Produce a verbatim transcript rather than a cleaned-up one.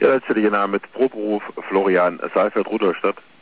Der letztjährige Name mit Proberuf Florian Saalfeld, Rudolstadt.